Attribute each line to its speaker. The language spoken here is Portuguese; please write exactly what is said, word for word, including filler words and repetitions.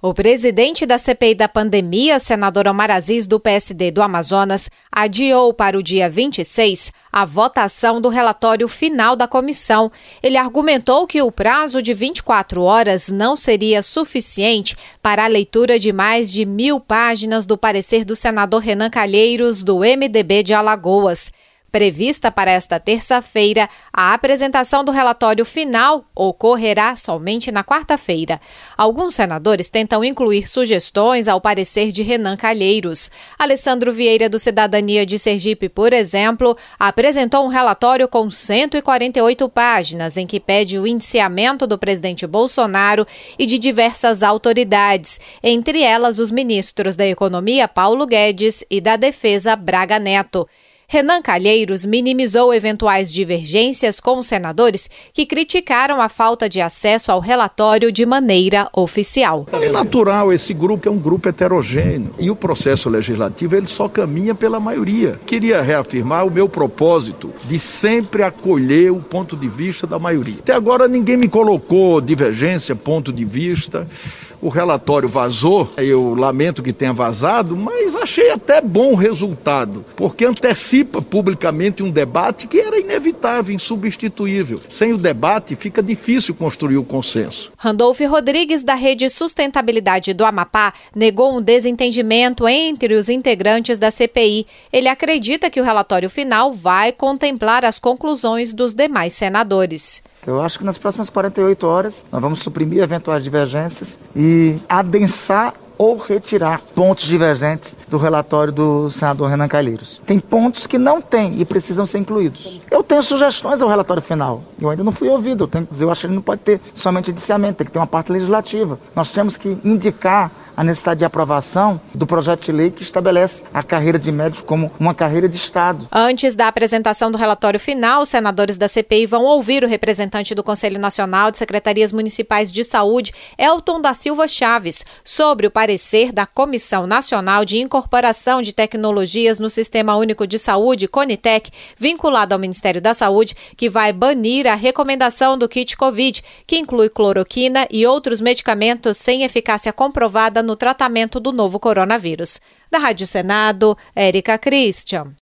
Speaker 1: O presidente da C P I da pandemia, senador Omar Aziz, do P S D do Amazonas, adiou para o dia vinte e seis a votação do relatório final da comissão. Ele argumentou que o prazo de vinte e quatro horas não seria suficiente para a leitura de mais de mil páginas do parecer do senador Renan Calheiros, do M D B de Alagoas. Prevista para esta terça-feira, a apresentação do relatório final ocorrerá somente na quarta-feira. Alguns senadores tentam incluir sugestões ao parecer de Renan Calheiros. Alessandro Vieira, do Cidadania de Sergipe, por exemplo, apresentou um relatório com cento e quarenta e oito páginas, em que pede o indiciamento do presidente Bolsonaro e de diversas autoridades, entre elas os ministros da Economia, Paulo Guedes, e da Defesa, Braga Neto. Renan Calheiros minimizou eventuais divergências com os senadores que criticaram a falta de acesso ao relatório de maneira oficial.
Speaker 2: É natural, esse grupo é um grupo heterogêneo e o processo legislativo ele só caminha pela maioria. Queria reafirmar o meu propósito de sempre acolher o ponto de vista da maioria. Até agora ninguém me colocou divergência, ponto de vista. O relatório vazou, eu lamento que tenha vazado, mas achei até bom o resultado, porque antecipa publicamente um debate que era inevitável, insubstituível. Sem o debate fica difícil construir o consenso.
Speaker 1: Randolfo Rodrigues, da Rede Sustentabilidade do Amapá, negou um desentendimento entre os integrantes da C P I. Ele acredita que o relatório final vai contemplar as conclusões dos demais senadores.
Speaker 3: Eu acho que nas próximas quarenta e oito horas nós vamos suprimir eventuais divergências e adensar ou retirar pontos divergentes do relatório do senador Renan Calheiros. Tem pontos que não tem e precisam ser incluídos. Eu tenho sugestões ao relatório final. Eu ainda não fui ouvido. Eu tenho que dizer, eu acho que ele não pode ter somente indiciamento, tem que ter uma parte legislativa. Nós temos que indicar a necessidade de aprovação do projeto de lei que estabelece a carreira de médico como uma carreira de Estado.
Speaker 1: Antes da apresentação do relatório final, os senadores da C P I vão ouvir o representante do Conselho Nacional de Secretarias Municipais de Saúde, Elton da Silva Chaves, sobre o parecer da Comissão Nacional de Incorporação de Tecnologias no Sistema Único de Saúde, CONITEC, vinculado ao Ministério da Saúde, que vai banir a recomendação do kit Covid, que inclui cloroquina e outros medicamentos sem eficácia comprovada no tratamento do novo coronavírus. Da Rádio Senado, Érica Christian.